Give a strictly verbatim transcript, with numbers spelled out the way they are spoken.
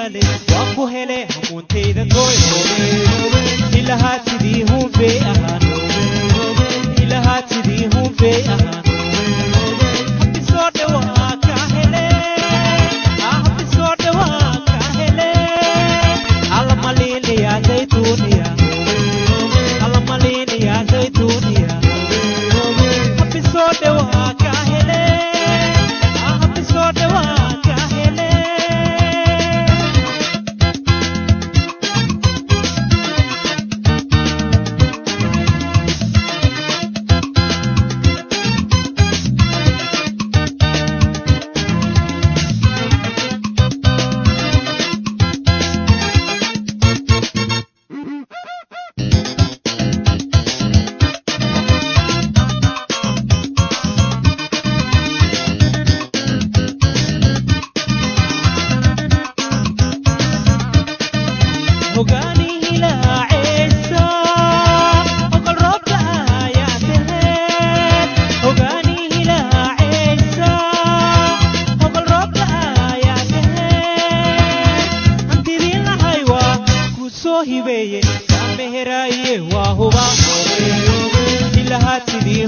male waku hele hamuntayda goy ilaha sidii hum bay ahaan ilaha sidii hum bay ahaan soo dhawaa ka hele ah soo dhawaa ka hele alla malini ya zaytuniya alla malini ya zaytuniya soo dhawaa ka hele ah soo dhawaa ka hele Hibeye, Sameheraye, Wahuba, Ilahat Sidi